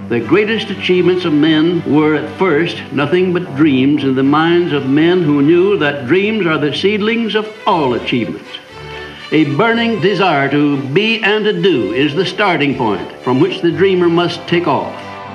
The greatest achievements of men were at first nothing but dreams in the minds of men who knew that dreams are the seedlings of all achievements. A burning desire to be and to do is the starting point from which the dreamer must take off.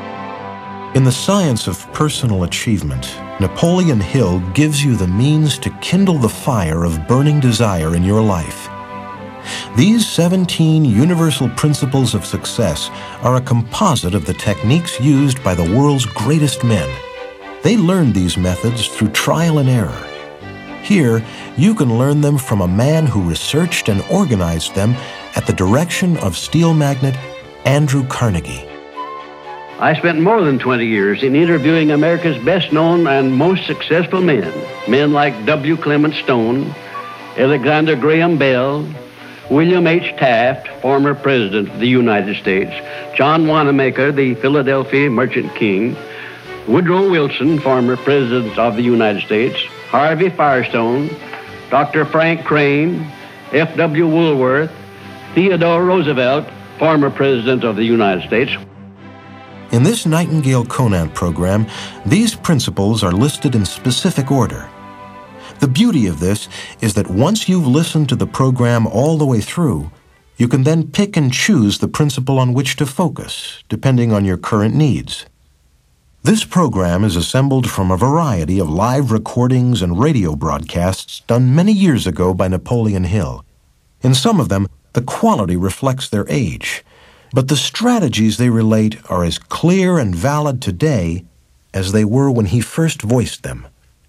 In the science of personal achievement, Napoleon Hill gives you the means to kindle the fire of burning desire in your life. These 17 universal principles of success are a composite of the techniques used by the world's greatest men. They learned these methods through trial and error. Here, you can learn them from a man who researched and organized them at the direction of steel magnate Andrew Carnegie. I spent more than 20 years in interviewing America's best-known and most successful men. Men like W. Clement Stone, Alexander Graham Bell, William H. Taft, former President of the United States, John Wanamaker, the Philadelphia Merchant King, Woodrow Wilson, former President of the United States, Harvey Firestone, Dr. Frank Crane, F.W. Woolworth, Theodore Roosevelt, former President of the United States. In this Nightingale-Conant program, these principles are listed in specific order. The beauty of this is that once you've listened to the program all the way through, you can then pick and choose the principle on which to focus, depending on your current needs. This program is assembled from a variety of live recordings and radio broadcasts done many years ago by Napoleon Hill. In some of them, the quality reflects their age, but the strategies they relate are as clear and valid today as they were when he first voiced them.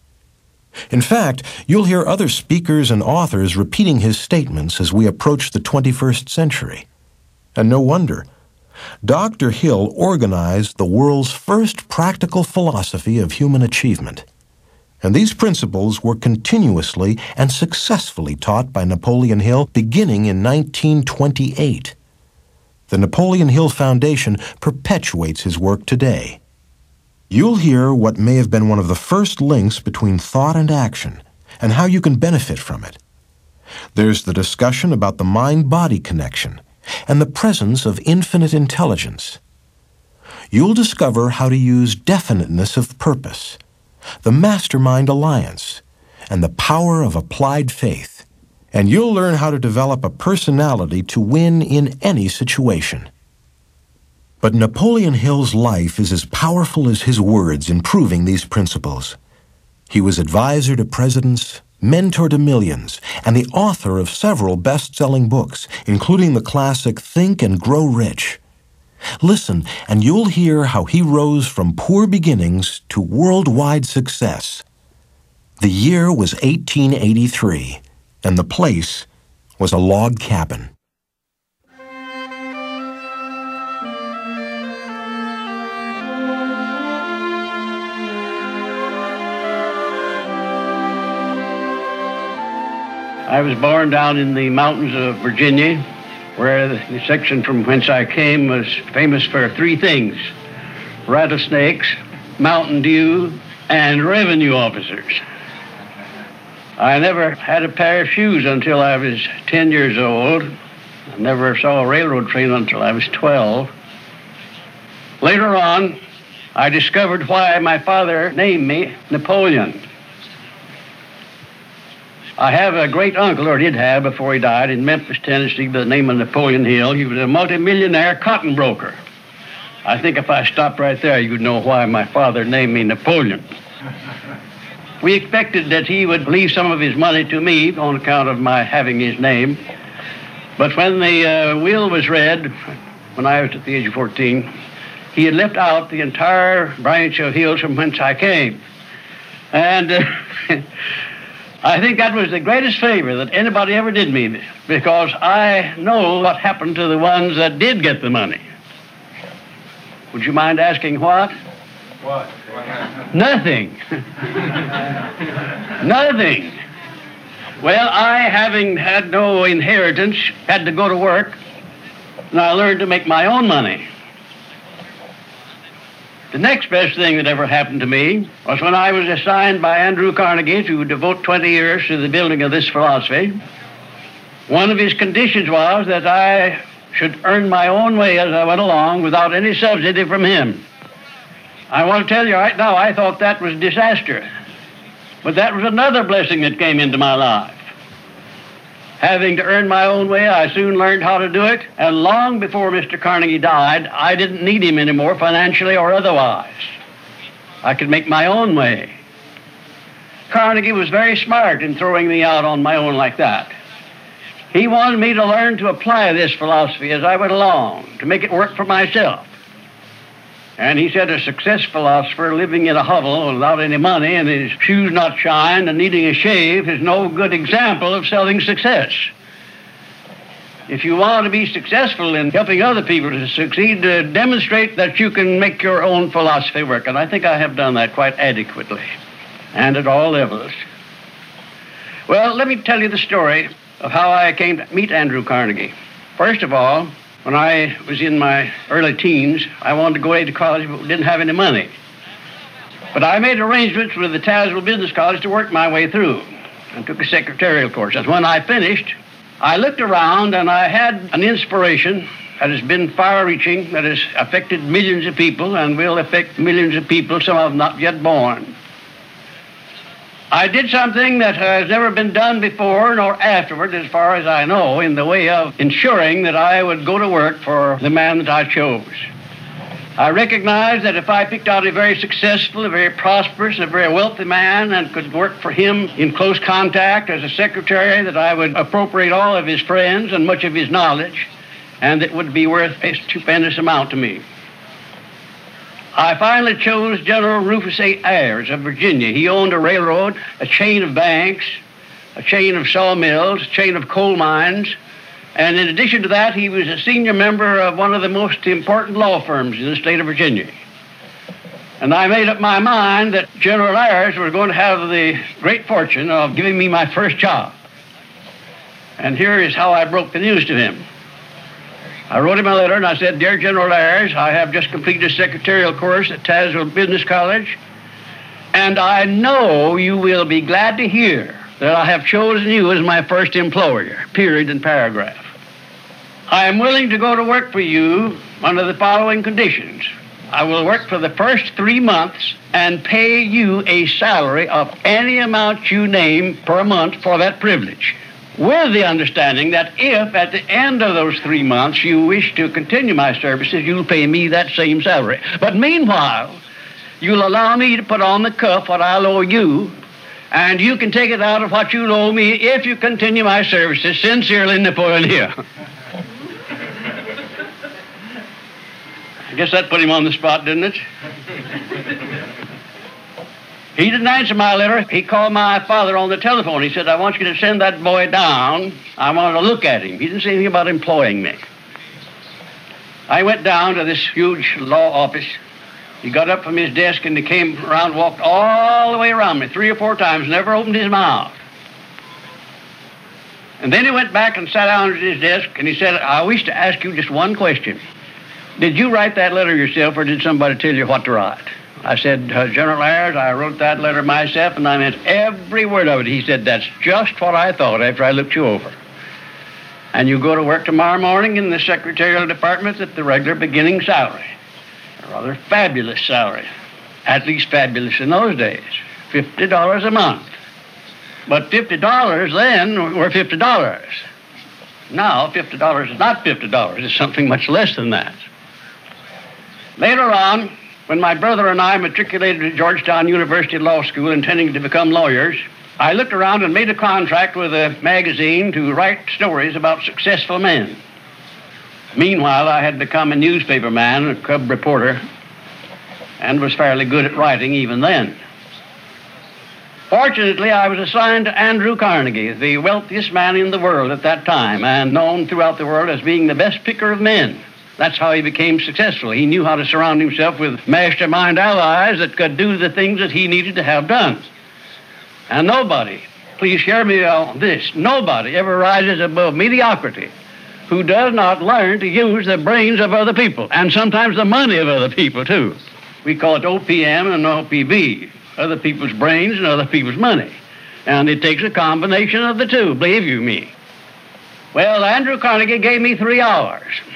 In fact, you'll hear other speakers and authors repeating his statements as we approach the 21st century. And no wonder. Dr. Hill organized the world's first practical philosophy of human achievement. And these principles were continuously and successfully taught by Napoleon Hill beginning in 1928. The Napoleon Hill Foundation perpetuates his work today. You'll hear what may have been one of the first links between thought and action, and how you can benefit from it. There's the discussion about the mind-body connection, and the presence of infinite intelligence. You'll discover how to use definiteness of purpose, the mastermind alliance, and the power of applied faith. And you'll learn how to develop a personality to win in any situation. But Napoleon Hill's life is as powerful as his words in proving these principles. He was advisor to presidents, mentor to millions, and the author of several best-selling books, including the classic Think and Grow Rich. Listen, and you'll hear how he rose from poor beginnings to worldwide success. The year was 1883, and the place was a log cabin. I was born down in the mountains of Virginia, where the section from whence I came was famous for three things: rattlesnakes, Mountain Dew, and revenue officers. I never had a pair of shoes until I was 10 years old. I never saw a railroad train until I was 12. Later on, I discovered why my father named me Napoleon. I have a great uncle, or did have before he died, in Memphis, Tennessee, by the name of Napoleon Hill. He was a multimillionaire cotton broker. I think if I stopped right there, you'd know why my father named me Napoleon. We expected that he would leave some of his money to me on account of my having his name. But when the will was read, when I was at the age of 14, he had left out the entire branch of hills from whence I came. And I think that was the greatest favor that anybody ever did me, because I know what happened to the ones that did get the money. Would you mind asking what? What? Nothing. Nothing. Well, I, having had no inheritance, had to go to work, and I learned to make my own money. The next best thing that ever happened to me was when I was assigned by Andrew Carnegie to devote 20 years to the building of this philosophy. One of his conditions was that I should earn my own way as I went along without any subsidy from him. I want to tell you right now, I thought that was disaster. But that was another blessing that came into my life. Having to earn my own way, I soon learned how to do it, and long before Mr. Carnegie died, I didn't need him anymore, financially or otherwise. I could make my own way. Carnegie was very smart in throwing me out on my own like that. He wanted me to learn to apply this philosophy as I went along, to make it work for myself. And he said a success philosopher living in a hovel without any money and his shoes not shined and needing a shave is no good example of selling success. If you want to be successful in helping other people to succeed, demonstrate that you can make your own philosophy work. And I think I have done that quite adequately and at all levels. Well, let me tell you the story of how I came to meet Andrew Carnegie. First of all, when I was in my early teens, I wanted to go away to college but didn't have any money. But I made arrangements with the Tazewell Business College to work my way through and took a secretarial course. And when I finished, I looked around and I had an inspiration that has been far-reaching, that has affected millions of people and will affect millions of people, some of them not yet born. I did something that has never been done before nor afterward, as far as I know, in the way of ensuring that I would go to work for the man that I chose. I recognized that if I picked out a very successful, a very prosperous, a very wealthy man and could work for him in close contact as a secretary, that I would appropriate all of his friends and much of his knowledge, and it would be worth a stupendous amount to me. I finally chose General Rufus A. Ayers of Virginia. He owned a railroad, a chain of banks, a chain of sawmills, a chain of coal mines, and in addition to that, he was a senior member of one of the most important law firms in the state of Virginia. And I made up my mind that General Ayers was going to have the great fortune of giving me my first job. And here is how I broke the news to him. I wrote him a letter and I said, "Dear General Ayers, I have just completed a secretarial course at Tazewell Business College, and I know you will be glad to hear that I have chosen you as my first employer," period and paragraph. "I am willing to go to work for you under the following conditions. I will work for the first 3 months and pay you a salary of any amount you name per month for that privilege, with the understanding that if at the end of those 3 months you wish to continue my services, you'll pay me that same salary. But meanwhile, you'll allow me to put on the cuff what I'll owe you, and you can take it out of what you'll owe me if you continue my services. Sincerely, Napoleon Hill." I guess that put him on the spot, didn't it? He didn't answer my letter. He called my father on the telephone. He said, "I want you to send that boy down. I want to look at him." He didn't say anything about employing me. I went down to this huge law office. He got up from his desk and he came around, walked all the way around me 3 or 4 times, never opened his mouth. And then he went back and sat down at his desk and he said, "I wish to ask you just one question. Did you write that letter yourself or did somebody tell you what to write?" I said, "General Ayers, I wrote that letter myself and I meant every word of it." He said, "That's just what I thought after I looked you over. And you go to work tomorrow morning in the secretarial department at the regular beginning salary. A rather fabulous salary, at least fabulous in those days, $50 a month. But $50 then were $50. Now, $50 is not $50. It's something much less than that." Later on, when my brother and I matriculated at Georgetown University Law School intending to become lawyers, I looked around and made a contract with a magazine to write stories about successful men. Meanwhile, I had become a newspaper man, a cub reporter, and was fairly good at writing even then. Fortunately, I was assigned to Andrew Carnegie, the wealthiest man in the world at that time, and known throughout the world as being the best picker of men. That's how he became successful. He knew how to surround himself with mastermind allies that could do the things that he needed to have done. And nobody, please hear me on this, nobody ever rises above mediocrity who does not learn to use the brains of other people, and sometimes the money of other people, too. We call it OPM and OPB, other people's brains and other people's money. And it takes a combination of the two, believe you me. Well, Andrew Carnegie gave me 3 hours.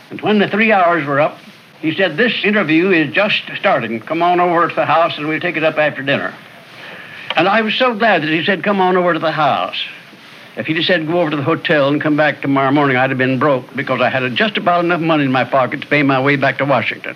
And when the 3 hours were up, he said, this interview is just starting. Come on over to the house and we'll take it up after dinner. And I was so glad that he said, come on over to the house. If he'd have said, go over to the hotel and come back tomorrow morning, I'd have been broke because I had just about enough money in my pocket to pay my way back to Washington.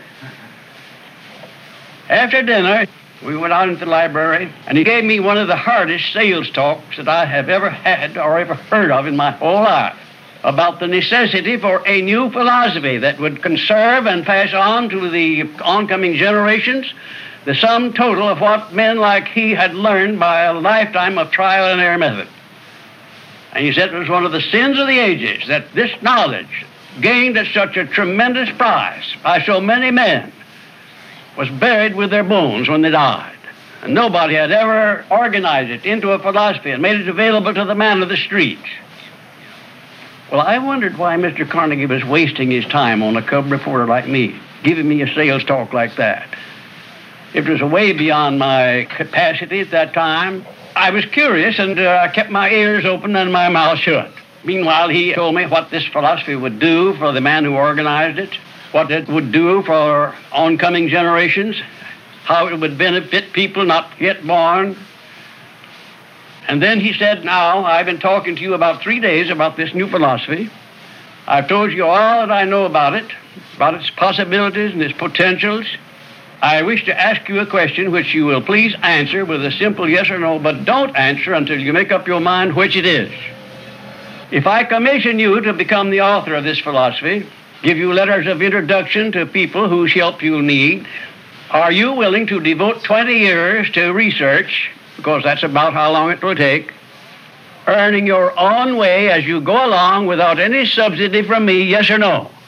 After dinner, we went out into the library, and he gave me one of the hardest sales talks that I have ever had or ever heard of in my whole life about the necessity for a new philosophy that would conserve and pass on to the oncoming generations the sum total of what men like he had learned by a lifetime of trial and error method. And he said it was one of the sins of the ages that this knowledge, gained at such a tremendous price by so many men, was buried with their bones when they died. And nobody had ever organized it into a philosophy and made it available to the man of the streets. Well, I wondered why Mr. Carnegie was wasting his time on a cub reporter like me, giving me a sales talk like that. It was way beyond my capacity at that time. I was curious, and I kept my ears open and my mouth shut. Meanwhile, he told me what this philosophy would do for the man who organized it, what it would do for oncoming generations, how it would benefit people not yet born. And then he said, now, I've been talking to you about 3 days about this new philosophy. I've told you all that I know about it, about its possibilities and its potentials. I wish to ask you a question which you will please answer with a simple yes or no, but don't answer until you make up your mind which it is. If I commission you to become the author of this philosophy, give you letters of introduction to people whose help you'll need, are you willing to devote 20 years to research, because that's about how long it will take, earning your own way as you go along without any subsidy from me, yes or no?